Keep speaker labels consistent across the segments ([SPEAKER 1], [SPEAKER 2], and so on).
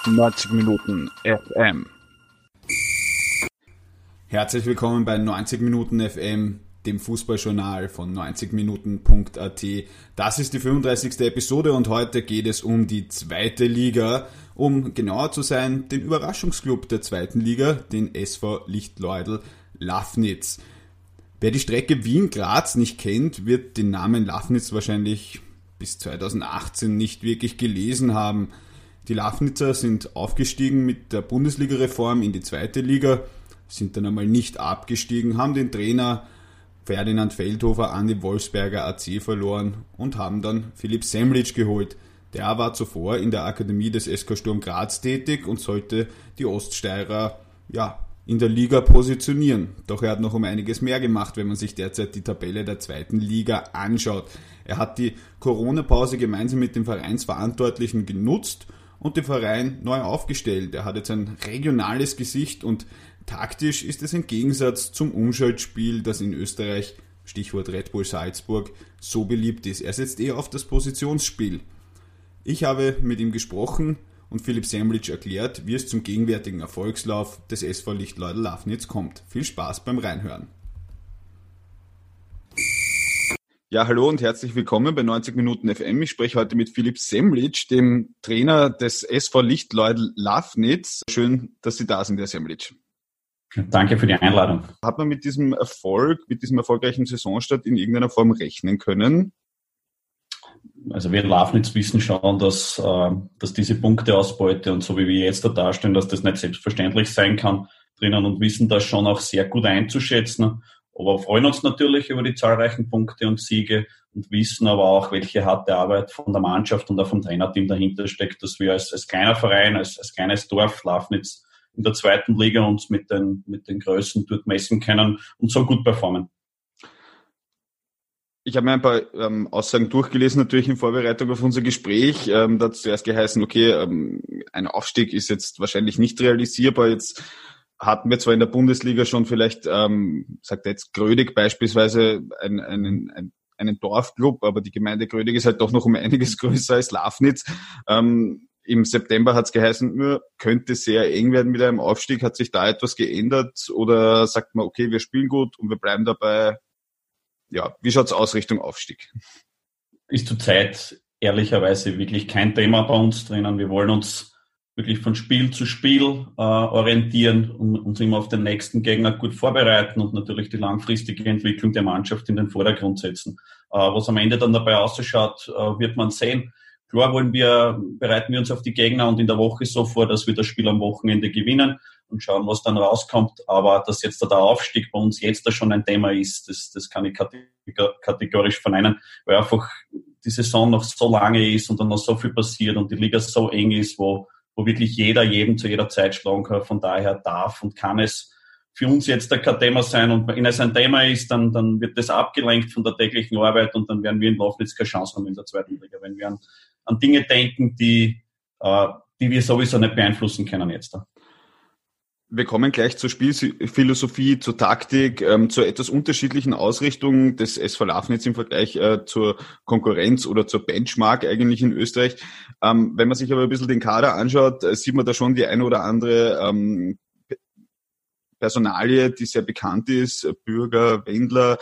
[SPEAKER 1] 90 Minuten FM.
[SPEAKER 2] Herzlich willkommen bei 90 Minuten FM, dem Fußballjournal von 90minuten.at. Das ist die 35. Episode und heute geht es um die zweite Liga, um genauer zu sein, den Überraschungsclub der zweiten Liga, den SV Lichtleudl Lafnitz. Wer die Strecke Wien-Graz nicht kennt, wird den Namen Lafnitz wahrscheinlich bis 2018 nicht wirklich gelesen haben. Die Lafnitzer sind aufgestiegen mit der Bundesliga-Reform in die zweite Liga, sind dann einmal nicht abgestiegen, haben den Trainer Ferdinand Feldhofer an die Wolfsberger AC verloren und haben dann Philipp Semlitsch geholt. Der war zuvor in der Akademie des SK Sturm Graz tätig und sollte die Oststeirer in der Liga positionieren. Doch er hat noch um einiges mehr gemacht, wenn man sich derzeit die Tabelle der zweiten Liga anschaut. Er hat die Corona-Pause gemeinsam mit dem Vereinsverantwortlichen genutzt und den Verein neu aufgestellt. Er hat jetzt ein regionales Gesicht und taktisch ist es ein Gegensatz zum Umschaltspiel, das in Österreich, Stichwort Red Bull Salzburg, so beliebt ist. Er setzt eher auf das Positionsspiel. Ich habe mit ihm gesprochen und Philipp Semlitsch erklärt, wie es zum gegenwärtigen Erfolgslauf des SV Lichtleudl Lafnitz kommt. Viel Spaß beim Reinhören. Ja, hallo und herzlich willkommen bei 90 Minuten FM. Ich spreche heute mit Philipp Semlitsch, dem Trainer des SV Lichtleudl Lafnitz. Schön, dass Sie da sind, Herr Semlitsch.
[SPEAKER 3] Danke für die Einladung.
[SPEAKER 2] Hat man mit diesem Erfolg, mit diesem erfolgreichen Saisonstart in irgendeiner Form rechnen können?
[SPEAKER 3] Also wir in Lafnitz wissen schon, dass diese Punkteausbeute und so wie wir jetzt da dastehen, dass das nicht selbstverständlich sein kann drinnen und wissen das schon auch sehr gut einzuschätzen. Aber freuen uns natürlich über die zahlreichen Punkte und Siege und wissen aber auch, welche harte Arbeit von der Mannschaft und auch vom Trainerteam dahinter steckt, dass wir als kleiner Verein, als kleines Dorf Lafnitz in der zweiten Liga uns mit den Größen dort messen können und so gut performen.
[SPEAKER 2] Ich habe mir ein paar Aussagen durchgelesen, natürlich in Vorbereitung auf unser Gespräch. Da hat es zuerst geheißen, okay, ein Aufstieg ist jetzt wahrscheinlich nicht realisierbar. Jetzt hatten wir zwar in der Bundesliga schon vielleicht, sagt er jetzt Grödig beispielsweise, einen Dorfclub, aber die Gemeinde Grödig ist halt doch noch um einiges größer als Lafnitz. Im September hat es geheißen, könnte sehr eng werden mit einem Aufstieg. Hat sich da etwas geändert oder sagt man, okay, wir spielen gut und wir bleiben dabei? Ja, wie schaut's aus Richtung Aufstieg?
[SPEAKER 3] Ist zurzeit ehrlicherweise wirklich kein Thema bei uns drinnen. Wir wollen uns wirklich von Spiel zu Spiel orientieren und uns immer auf den nächsten Gegner gut vorbereiten und natürlich die langfristige Entwicklung der Mannschaft in den Vordergrund setzen. Was am Ende dann dabei ausschaut, wird man sehen. Klar bereiten wir uns auf die Gegner und in der Woche so vor, dass wir das Spiel am Wochenende gewinnen und schauen, was dann rauskommt. Aber dass jetzt der Aufstieg bei uns jetzt da schon ein Thema ist, das kann ich kategorisch verneinen, weil einfach die Saison noch so lange ist und dann noch so viel passiert und die Liga so eng ist, wo wirklich jeder jeden zu jeder Zeit schlagen kann. Von daher darf und kann es für uns jetzt kein Thema sein. Und wenn es ein Thema ist, dann wird das abgelenkt von der täglichen Arbeit und dann werden wir in Lafnitz keine Chance haben in der zweiten Liga, wenn wir an Dinge denken, die wir sowieso nicht beeinflussen können jetzt.
[SPEAKER 2] Wir kommen gleich zur Spielphilosophie, zur Taktik, zur etwas unterschiedlichen Ausrichtung des SV Lafnitz im Vergleich zur Konkurrenz oder zur Benchmark eigentlich in Österreich. Wenn man sich aber ein bisschen den Kader anschaut, sieht man da schon die eine oder andere Personalie, die sehr bekannt ist, Bürger, Wendler.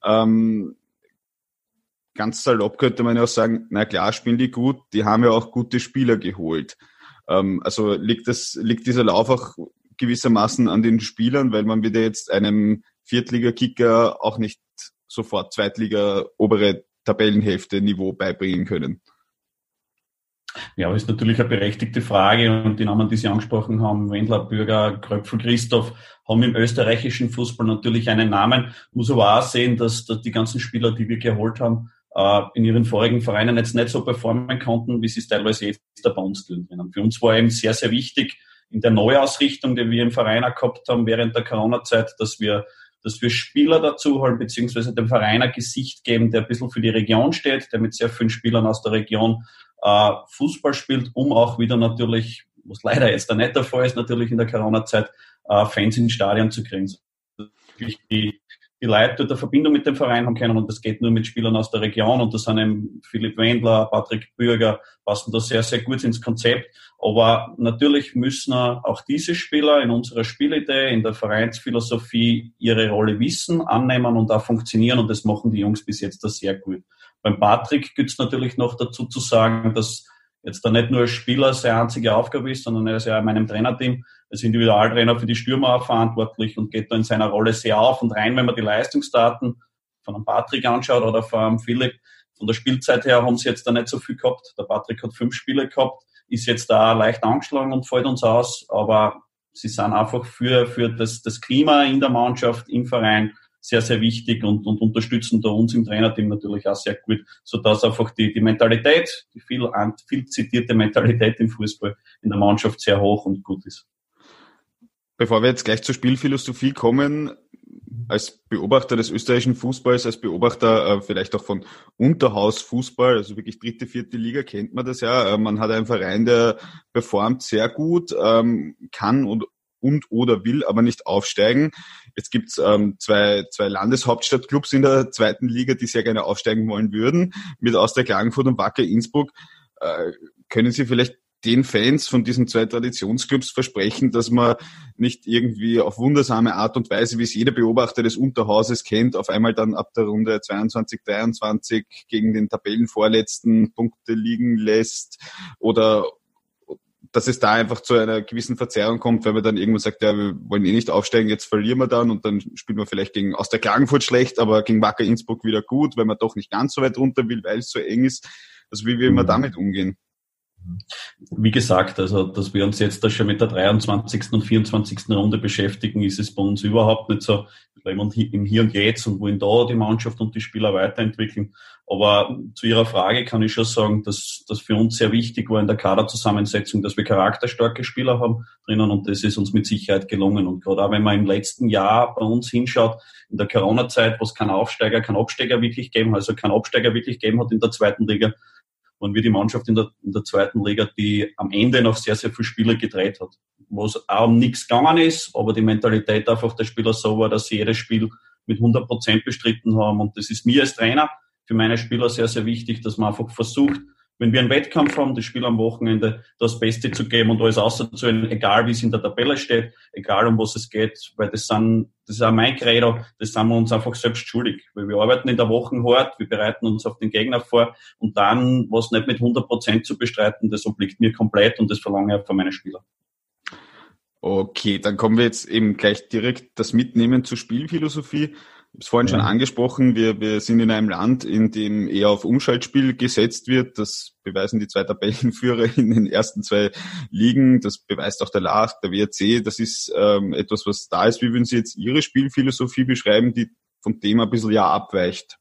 [SPEAKER 2] Ganz salopp könnte man ja auch sagen, na klar, spielen die gut, die haben ja auch gute Spieler geholt. Also liegt dieser Lauf auch gewissermaßen an den Spielern, weil man wird ja jetzt einem Viertliga-Kicker auch nicht sofort Zweitliga obere Tabellenhälfte Niveau beibringen können.
[SPEAKER 3] Ja, aber ist natürlich eine berechtigte Frage und die Namen, die Sie angesprochen haben, Wendler, Bürger, Kröpfel, Christoph, haben im österreichischen Fußball natürlich einen Namen. Muss aber auch sehen, dass die ganzen Spieler, die wir geholt haben, in ihren vorigen Vereinen jetzt nicht so performen konnten, wie sie es teilweise jetzt bei uns tun. Für uns war eben sehr, sehr wichtig, in der Neuausrichtung, die wir im Verein auch gehabt haben während der Corona-Zeit, dass wir Spieler dazu holen, beziehungsweise dem Verein ein Gesicht geben, der ein bisschen für die Region steht, der mit sehr vielen Spielern aus der Region Fußball spielt, um auch wieder natürlich, was leider jetzt da nicht der Fall ist, natürlich in der Corona-Zeit, Fans ins Stadion zu kriegen. Die die Leute dort eine Verbindung mit dem Verein haben können und das geht nur mit Spielern aus der Region und das sind eben Philipp Wendler, Patrick Bürger, passen da sehr, sehr gut ins Konzept. Aber natürlich müssen auch diese Spieler in unserer Spielidee, in der Vereinsphilosophie ihre Rolle wissen, annehmen und auch funktionieren und das machen die Jungs bis jetzt da sehr gut. Beim Patrick gibt es natürlich noch dazu zu sagen, dass jetzt da nicht nur als Spieler seine einzige Aufgabe ist, sondern er ist ja in meinem Trainerteam als Individualtrainer für die Stürmer auch verantwortlich und geht da in seiner Rolle sehr auf und rein, wenn man die Leistungsdaten von einem Patrick anschaut oder von einem Philipp. Von der Spielzeit her haben sie jetzt da nicht so viel gehabt. Der Patrick hat 5 Spiele gehabt, ist jetzt da leicht angeschlagen und fällt uns aus, aber sie sind einfach für das Klima in der Mannschaft, im Verein sehr, sehr wichtig und unterstützen da uns im Trainerteam natürlich auch sehr gut, sodass einfach die Mentalität, die viel zitierte Mentalität im Fußball in der Mannschaft sehr hoch und gut ist.
[SPEAKER 2] Bevor wir jetzt gleich zur Spielphilosophie kommen, als Beobachter des österreichischen Fußballs, als Beobachter vielleicht auch von Unterhausfußball, also wirklich 3., 4. Liga, kennt man das ja. Man hat einen Verein, der performt sehr gut, kann und oder will aber nicht aufsteigen. Jetzt gibt's zwei Landeshauptstadtclubs in der 2. Liga, die sehr gerne aufsteigen wollen würden, mit Austria Klagenfurt und Wacker Innsbruck. Können Sie vielleicht den Fans von diesen 2 Traditionsclubs versprechen, dass man nicht irgendwie auf wundersame Art und Weise, wie es jeder Beobachter des Unterhauses kennt, auf einmal dann ab der Runde 22, 23 gegen den Tabellenvorletzten Punkte liegen lässt oder dass es da einfach zu einer gewissen Verzerrung kommt, weil man dann irgendwann sagt, ja, wir wollen eh nicht aufsteigen, jetzt verlieren wir dann und dann spielt man vielleicht gegen Austria Klagenfurt schlecht, aber gegen Wacker Innsbruck wieder gut, weil man doch nicht ganz so weit runter will, weil es so eng ist. Also wie will man damit umgehen?
[SPEAKER 3] Wie gesagt, also dass wir uns jetzt da schon mit der 23. und 24. Runde beschäftigen, ist es bei uns überhaupt nicht so. Wir leben im Hier und Jetzt und wollen da die Mannschaft und die Spieler weiterentwickeln. Aber zu Ihrer Frage kann ich schon sagen, dass das für uns sehr wichtig war in der Kaderzusammensetzung, dass wir charakterstarke Spieler haben drinnen und das ist uns mit Sicherheit gelungen. Und gerade auch wenn man im letzten Jahr bei uns hinschaut, in der Corona-Zeit, wo es keinen Aufsteiger, keinen Absteiger wirklich gegeben, also keinen Absteiger wirklich gegeben hat in der 2. Liga, waren wir die Mannschaft in der 2. Liga, die am Ende noch sehr, sehr viele Spiele gedreht hat. Wo es auch um nichts gegangen ist, aber die Mentalität einfach der Spieler so war, dass sie jedes Spiel mit 100% bestritten haben. Und das ist mir als Trainer, für meine Spieler sehr, sehr wichtig, dass man einfach versucht, wenn wir einen Wettkampf haben, das Spiel am Wochenende das Beste zu geben und alles auszuholen, egal wie es in der Tabelle steht, egal um was es geht, weil das ist auch mein Credo, das sind wir uns einfach selbst schuldig, weil wir arbeiten in der Woche hart, wir bereiten uns auf den Gegner vor und dann, was nicht mit 100% zu bestreiten, das obliegt mir komplett und das verlange ich auch von meinen Spielern.
[SPEAKER 2] Okay, dann kommen wir jetzt eben gleich direkt das Mitnehmen zur Spielphilosophie. Ich habe es vorhin schon angesprochen, wir sind in einem Land, in dem eher auf Umschaltspiel gesetzt wird. Das beweisen die 2 Tabellenführer in den ersten 2 Ligen. Das beweist auch der LASK, der WRC. Das ist etwas, was da ist. Wie würden Sie jetzt Ihre Spielphilosophie beschreiben, die vom Thema ein bisschen abweicht?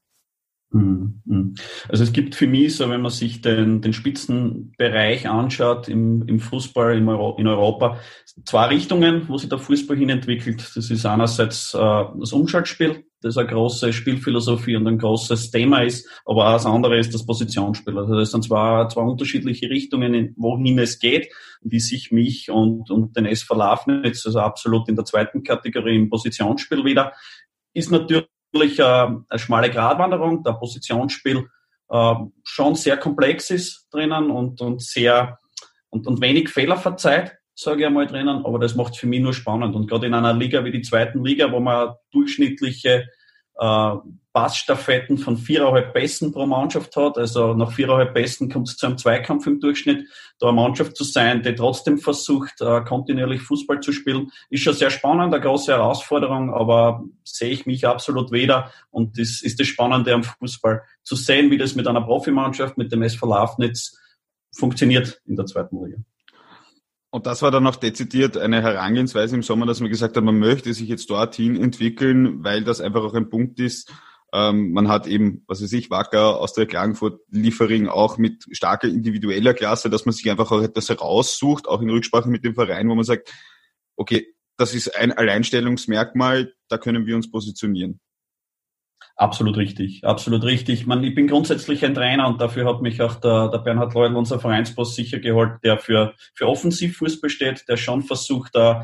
[SPEAKER 3] Also es gibt für mich so, wenn man sich den Spitzenbereich anschaut im Fußball in Europa, 2 Richtungen, wo sich der Fußball hin entwickelt. Das ist einerseits das Umschaltspiel, das eine große Spielphilosophie und ein großes Thema ist, aber auch das andere ist das Positionsspiel. Also das sind zwei unterschiedliche Richtungen, wohin es geht, die sich mich und den SV Lafnitz, also absolut in der 2. Kategorie im Positionsspiel wieder, ist natürlich eine schmale Gratwanderung, der Positionsspiel schon sehr komplex ist drinnen und sehr und wenig Fehler verzeiht, sage ich einmal drinnen, aber das macht es für mich nur spannend. Und gerade in einer Liga wie die 2. Liga, wo man durchschnittliche Passstaffetten von 4,5 Pässen pro Mannschaft hat, also nach 4,5 Pässen kommt es zu einem Zweikampf im Durchschnitt, da eine Mannschaft zu sein, die trotzdem versucht, kontinuierlich Fußball zu spielen, ist schon sehr spannend, eine große Herausforderung, aber sehe ich mich absolut wieder und das ist das Spannende am Fußball, zu sehen, wie das mit einer Profimannschaft, mit dem SV Lafnitz funktioniert in der 2. Liga.
[SPEAKER 2] Und das war dann auch dezidiert eine Herangehensweise im Sommer, dass man gesagt hat, man möchte sich jetzt dorthin entwickeln, weil das einfach auch ein Punkt ist. Man hat eben, was weiß ich, Wacker, Austria Klagenfurt, Liefering auch mit starker individueller Klasse, dass man sich einfach auch etwas heraussucht, auch in Rücksprache mit dem Verein, wo man sagt, okay, das ist ein Alleinstellungsmerkmal, da können wir uns positionieren.
[SPEAKER 3] Absolut richtig, absolut richtig. Ich bin grundsätzlich ein Trainer und dafür hat mich auch der Bernhard Leudl, unser Vereinsboss, sicher geholt, der für Offensivfußball steht, der schon versucht,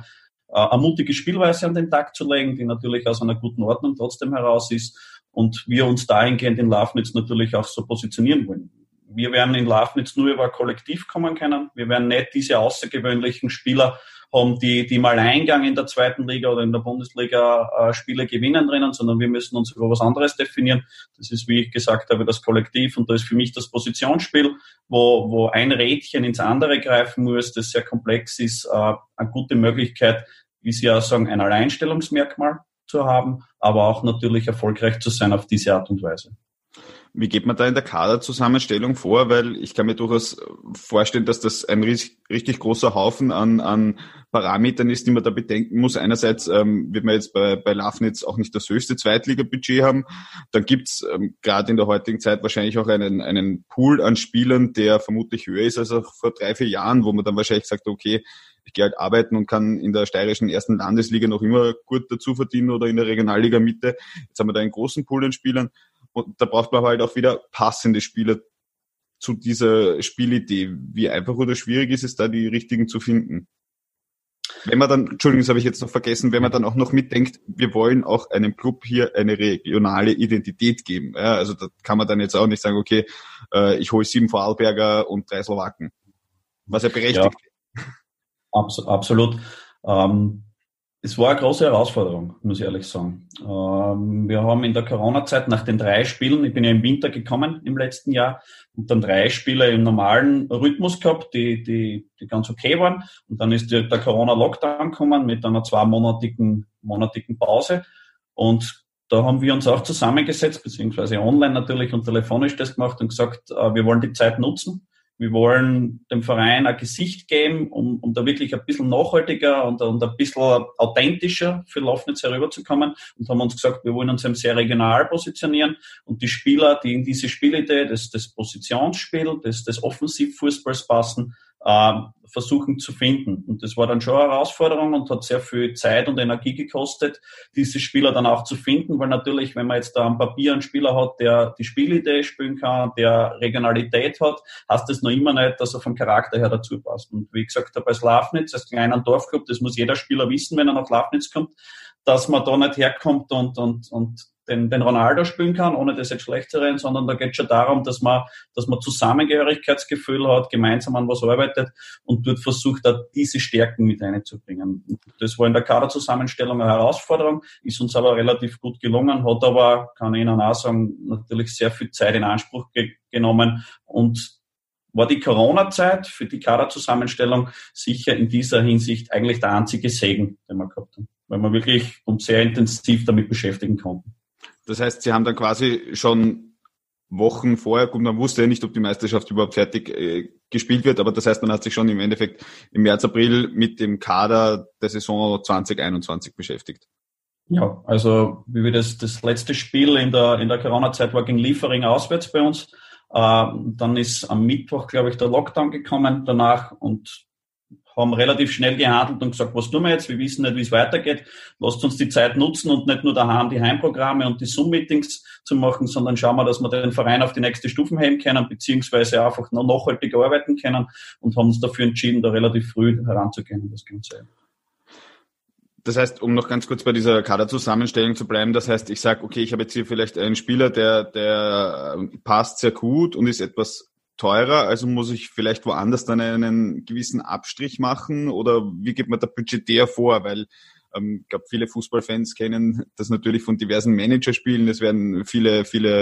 [SPEAKER 3] eine mutige Spielweise an den Tag zu legen, die natürlich aus einer guten Ordnung trotzdem heraus ist und wir uns dahingehend in Lafnitz natürlich auch so positionieren wollen. Wir werden in Lafnitz nur über ein Kollektiv kommen können. Wir werden nicht diese außergewöhnlichen Spieler haben, die mal Eingang in der zweiten Liga oder in der Bundesliga Spiele gewinnen drinnen, sondern wir müssen uns über was anderes definieren. Das ist, wie ich gesagt habe, das Kollektiv und da ist für mich das Positionsspiel, wo ein Rädchen ins andere greifen muss, das sehr komplex ist, eine gute Möglichkeit, wie Sie ja sagen, ein Alleinstellungsmerkmal zu haben, aber auch natürlich erfolgreich zu sein auf diese Art und Weise.
[SPEAKER 4] Wie geht man da in der Kaderzusammenstellung vor? Weil ich kann mir durchaus vorstellen, dass das ein richtig großer Haufen an Parametern ist, die man da bedenken muss. Einerseits wird man jetzt bei Lafnitz auch nicht das höchste Zweitliga-Budget haben. Dann gibt's gerade in der heutigen Zeit wahrscheinlich auch einen Pool an Spielern, der vermutlich höher ist als auch vor 3-4 Jahren, wo man dann wahrscheinlich sagt, okay, ich gehe halt arbeiten und kann in der steirischen ersten Landesliga noch immer gut dazu verdienen oder in der Regionalliga Mitte. Jetzt haben wir da einen großen Pool an Spielern. Und da braucht man halt auch wieder passende Spieler zu dieser Spielidee. Wie einfach oder schwierig ist es da, die richtigen zu finden? Wenn man dann, Entschuldigung, das habe ich jetzt noch vergessen, wenn man dann auch noch mitdenkt, wir wollen auch einem Club hier eine regionale Identität geben. Ja, also da kann man dann jetzt auch nicht sagen, okay, ich hole 7 Vorarlberger und 3 Slowaken. Was ja berechtigt ist.
[SPEAKER 3] Ja, absolut. Es war eine große Herausforderung, muss ich ehrlich sagen. Wir haben in der Corona-Zeit nach den 3 Spielen, ich bin ja im Winter gekommen im letzten Jahr, und dann 3 Spiele im normalen Rhythmus gehabt, die ganz okay waren. Und dann ist der Corona-Lockdown gekommen mit einer 2-monatigen Pause. Und da haben wir uns auch zusammengesetzt, beziehungsweise online natürlich und telefonisch das gemacht und gesagt, wir wollen die Zeit nutzen. Wir wollen dem Verein ein Gesicht geben, um da wirklich ein bisschen nachhaltiger und ein bisschen authentischer für Lafnitz herüberzukommen und haben uns gesagt, wir wollen uns eben sehr regional positionieren und die Spieler, die in diese Spielidee, das Positionsspiel, des Offensivfußballs passen, versuchen zu finden. Und das war dann schon eine Herausforderung und hat sehr viel Zeit und Energie gekostet, diese Spieler dann auch zu finden, weil natürlich, wenn man jetzt da am Papier einen Spieler hat, der die Spielidee spielen kann, der Regionalität hat, heißt das noch immer nicht, dass er vom Charakter her dazu passt. Und wie gesagt habe, als Lafnitz, als kleiner Dorfclub, das muss jeder Spieler wissen, wenn er nach Lafnitz kommt, dass man da nicht herkommt und den Ronaldo spielen kann, ohne das jetzt schlecht zu reden, sondern da geht es schon darum, dass man Zusammengehörigkeitsgefühl hat, gemeinsam an was arbeitet und dort versucht, auch diese Stärken mit einzubringen. Das war in der Kaderzusammenstellung eine Herausforderung, ist uns aber relativ gut gelungen, hat aber, kann ich Ihnen auch sagen, natürlich sehr viel Zeit in Anspruch genommen und war die Corona-Zeit für die Kaderzusammenstellung sicher in dieser Hinsicht eigentlich der einzige Segen, den wir gehabt haben, weil wir wirklich uns sehr intensiv damit beschäftigen konnten.
[SPEAKER 4] Das heißt, Sie haben dann quasi schon Wochen vorher, gut, man wusste ja nicht, ob die Meisterschaft überhaupt fertig gespielt wird, aber das heißt, man hat sich schon im Endeffekt im März, April mit dem Kader der Saison 2021 beschäftigt.
[SPEAKER 3] Ja, also wie wir das letzte Spiel in der Corona-Zeit war gegen Liefering auswärts bei uns. Dann ist am Mittwoch, glaube ich, der Lockdown gekommen danach und haben relativ schnell gehandelt und gesagt, was tun wir jetzt? Wir wissen nicht, wie es weitergeht. Lasst uns die Zeit nutzen und nicht nur daheim die Heimprogramme und die Zoom-Meetings zu machen, sondern schauen wir, dass wir den Verein auf die nächste Stufe heben können, beziehungsweise einfach noch nachhaltiger arbeiten können und haben uns dafür entschieden, da relativ früh heranzugehen und das Ganze.
[SPEAKER 4] Das heißt, um noch ganz kurz bei dieser Kaderzusammenstellung zu bleiben, das heißt, ich sage, okay, ich habe jetzt hier vielleicht einen Spieler, der passt sehr gut und ist etwas teurer, also muss ich vielleicht woanders dann einen gewissen Abstrich machen oder wie geht man da budgetär vor, weil ich glaube, viele Fußballfans kennen das natürlich von diversen Managerspielen, es werden viele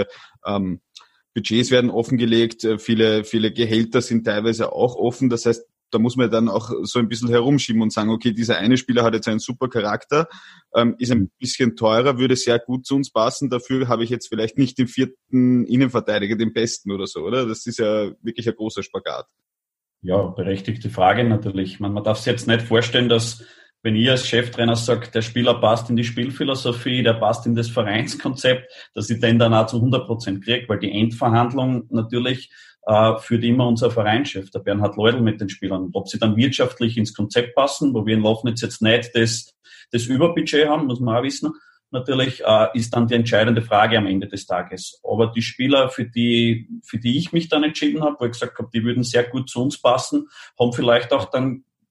[SPEAKER 4] Budgets werden offengelegt, viele Gehälter sind teilweise auch offen, das heißt, da muss man dann auch so ein bisschen herumschieben und sagen, okay, dieser eine Spieler hat jetzt einen super Charakter, ist ein bisschen teurer, würde sehr gut zu uns passen, dafür habe ich jetzt vielleicht nicht den 4. Innenverteidiger, den besten oder so, oder? Das ist ja wirklich ein großer Spagat.
[SPEAKER 3] Ja, berechtigte Frage natürlich. Man darf sich jetzt nicht vorstellen, dass wenn ich als Cheftrainer sage, der Spieler passt in die Spielphilosophie, der passt in das Vereinskonzept, dass ich den dann auch zu 100% kriege, weil die Endverhandlung natürlich führt immer unser Vereinschef, der Bernhard Leudl mit den Spielern. Ob sie dann wirtschaftlich ins Konzept passen, wo wir in Lafnitz jetzt nicht das Überbudget haben, muss man auch wissen, natürlich ist dann die entscheidende Frage am Ende des Tages. Aber die Spieler, für die ich mich dann entschieden habe, wo ich gesagt habe, die würden sehr gut zu uns passen, haben vielleicht auch dann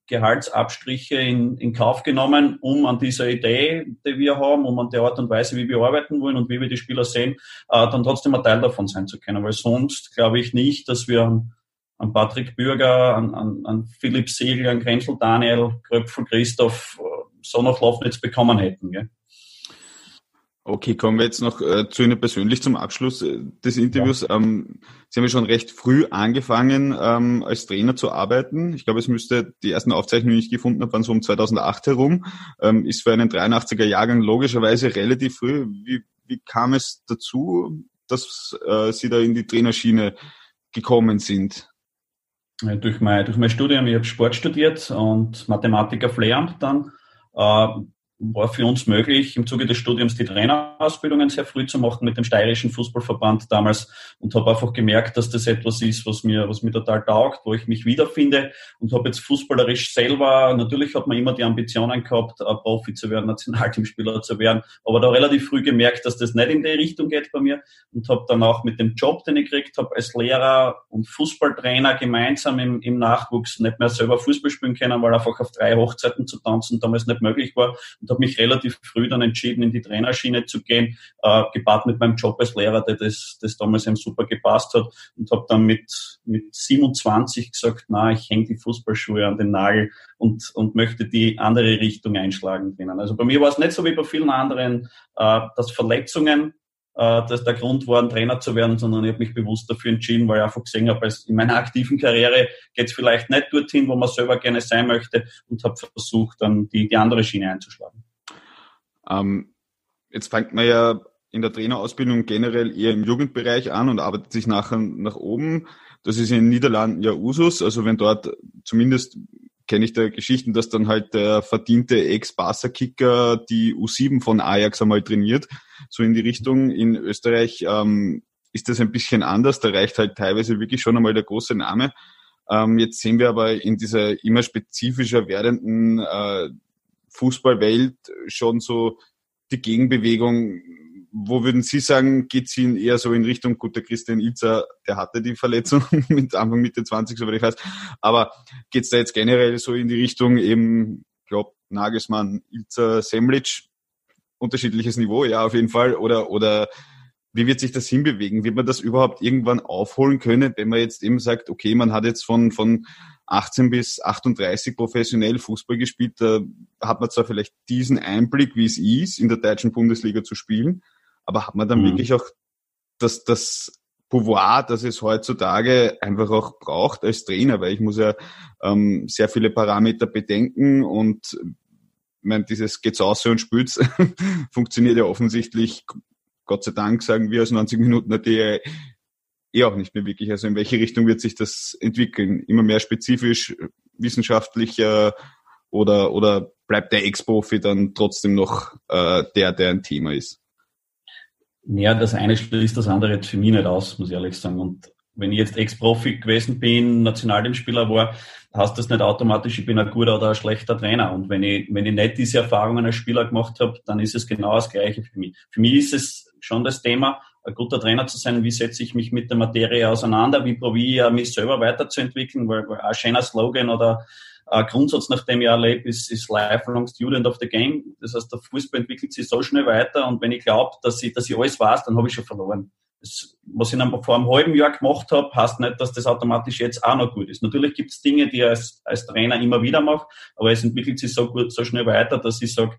[SPEAKER 3] Gehaltsabstriche in Kauf genommen, um an dieser Idee, die wir haben, um an der Art und Weise, wie wir arbeiten wollen und wie wir die Spieler sehen, dann trotzdem ein Teil davon sein zu können. Weil sonst glaube ich nicht, dass wir an Patrick Bürger, an Philipp Segel, an Grenzel Daniel, Kröpfel Christoph so noch Laufnetz bekommen hätten. Gell?
[SPEAKER 4] Okay, kommen wir jetzt noch zu Ihnen persönlich zum Abschluss des Interviews. Ja. Sie haben ja schon recht früh angefangen, als Trainer zu arbeiten. Ich glaube, es müsste die ersten Aufzeichnungen, die ich gefunden habe, waren so um 2008 herum. Ist für einen 83er Jahrgang logischerweise relativ früh. Wie kam es dazu, dass Sie da in die Trainerschiene gekommen sind?
[SPEAKER 3] Ja, durch mein Studium. Ich habe Sport studiert und Mathematik auf Lehramt dann. War für uns möglich, im Zuge des Studiums die Trainerausbildungen sehr früh zu machen mit dem Steirischen Fußballverband damals und habe einfach gemerkt, dass das etwas ist, was mir total taugt, wo ich mich wiederfinde und habe jetzt fußballerisch selber, natürlich hat man immer die Ambitionen gehabt, Profi zu werden, Nationalteamspieler zu werden, aber da relativ früh gemerkt, dass das nicht in die Richtung geht bei mir und habe dann auch mit dem Job, den ich gekriegt habe, als Lehrer und Fußballtrainer gemeinsam im Nachwuchs nicht mehr selber Fußball spielen können, weil einfach auf 3 Hochzeiten zu tanzen damals nicht möglich war. Und habe mich relativ früh dann entschieden, in die Trainerschiene zu gehen, gepaart mit meinem Job als Lehrer, der das damals eben super gepasst hat und habe dann mit 27 gesagt, ich hänge die Fußballschuhe an den Nagel und möchte die andere Richtung einschlagen drinnen. Also bei mir war es nicht so wie bei vielen anderen, dass Verletzungen dass der Grund war, ein Trainer zu werden, sondern ich habe mich bewusst dafür entschieden, weil ich einfach gesehen habe, in meiner aktiven Karriere geht es vielleicht nicht dorthin, wo man selber gerne sein möchte und habe versucht, dann die andere Schiene einzuschlagen.
[SPEAKER 4] Jetzt fängt man ja in der Trainerausbildung generell eher im Jugendbereich an und arbeitet sich nachher nach oben. Das ist in den Niederlanden ja Usus, also wenn dort zumindest kenne ich da Geschichten, dass dann halt der verdiente Ex-Barca-Kicker die U7 von Ajax einmal trainiert, so in die Richtung. In Österreich ist das ein bisschen anders, da reicht halt teilweise wirklich schon einmal der große Name. Jetzt sehen wir aber in dieser immer spezifischer werdenden Fußballwelt schon so die Gegenbewegung. Wo würden Sie sagen, geht es Ihnen eher so in Richtung, gut, der Christian Ilzer, der hatte die Verletzung mit Anfang Mitte 20, soweit ich weiß, aber geht es da jetzt generell so in die Richtung eben, ich glaube, Nagelsmann, Ilzer, Semlic, unterschiedliches Niveau, ja, auf jeden Fall, oder wie wird sich das hinbewegen? Wird man das überhaupt irgendwann aufholen können, wenn man jetzt eben sagt, okay, man hat jetzt von 18 bis 38 professionell Fußball gespielt, da hat man zwar vielleicht diesen Einblick, wie es ist, in der deutschen Bundesliga zu spielen, aber hat man dann wirklich auch das Pouvoir, das es heutzutage einfach auch braucht als Trainer, weil ich muss ja sehr viele Parameter bedenken und ich meine, dieses geht's aus und spült's funktioniert ja offensichtlich, Gott sei Dank, sagen wir aus 90 Minuten AT auch nicht mehr wirklich. Also in welche Richtung wird sich das entwickeln? Immer mehr spezifisch, wissenschaftlicher oder bleibt der Ex-Profi dann trotzdem noch der ein Thema ist?
[SPEAKER 3] Ja, das eine schließt das andere jetzt für mich nicht aus, muss ich ehrlich sagen. Und wenn ich jetzt Ex-Profi gewesen bin, Nationalteamspieler war, heißt das nicht automatisch, ich bin ein guter oder ein schlechter Trainer. Und wenn ich nicht diese Erfahrungen als Spieler gemacht habe, dann ist es genau das Gleiche für mich. Für mich ist es schon das Thema, ein guter Trainer zu sein, wie setze ich mich mit der Materie auseinander, wie probiere ich mich selber weiterzuentwickeln, weil ein schöner Slogan oder ein Grundsatz, nach dem ich auch lebe, ist lifelong student of the game. Das heißt, der Fußball entwickelt sich so schnell weiter und wenn ich glaube, dass ich alles weiß, dann habe ich schon verloren. Das, was ich vor einem halben Jahr gemacht habe, heißt nicht, dass das automatisch jetzt auch noch gut ist. Natürlich gibt es Dinge, die ich als Trainer immer wieder mache, aber es entwickelt sich so schnell weiter, dass ich sage,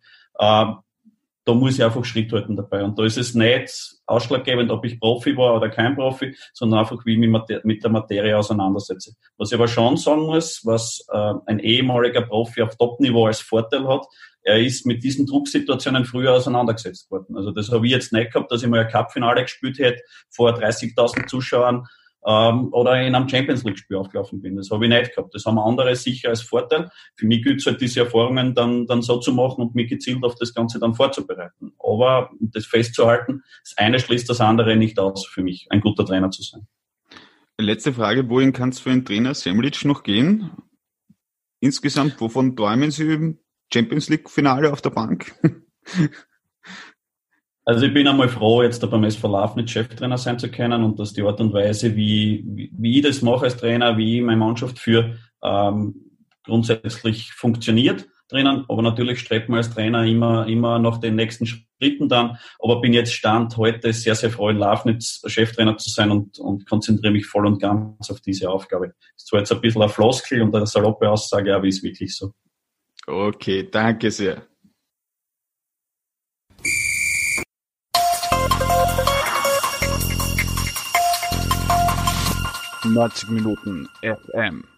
[SPEAKER 3] da muss ich einfach Schritt halten dabei. Und da ist es nicht ausschlaggebend, ob ich Profi war oder kein Profi, sondern einfach, wie ich mich mit der Materie auseinandersetze. Was ich aber schon sagen muss, was ein ehemaliger Profi auf Top-Niveau als Vorteil hat, er ist mit diesen Drucksituationen früher auseinandergesetzt worden. Also das habe ich jetzt nicht gehabt, dass ich mal ein Cup-Finale gespielt hätte vor 30.000 Zuschauern oder in einem Champions-League-Spiel aufgelaufen bin. Das habe ich nicht gehabt. Das haben andere sicher als Vorteil. Für mich gilt es halt, diese Erfahrungen dann so zu machen und mich gezielt auf das Ganze dann vorzubereiten. Aber, um das festzuhalten, das eine schließt das andere nicht aus für mich, ein guter Trainer zu sein.
[SPEAKER 4] Letzte Frage, wohin kann es für einen Trainer Semlic noch gehen? Insgesamt, wovon träumen Sie? Champions-League-Finale auf der Bank?
[SPEAKER 3] Also ich bin einmal froh, jetzt beim SV Lafnitz Cheftrainer sein zu können und dass die Art und Weise, wie ich das mache als Trainer, wie ich meine Mannschaft führe, grundsätzlich funktioniert drinnen, aber natürlich strebt man als Trainer immer nach den nächsten Schritten dann, aber bin jetzt Stand heute sehr, sehr froh, in Lafnitz Cheftrainer zu sein und konzentriere mich voll und ganz auf diese Aufgabe. Ist zwar jetzt ein bisschen eine Floskel und eine saloppe Aussage, aber ist wirklich so.
[SPEAKER 4] Okay, danke sehr.
[SPEAKER 1] »90 Minuten FM«.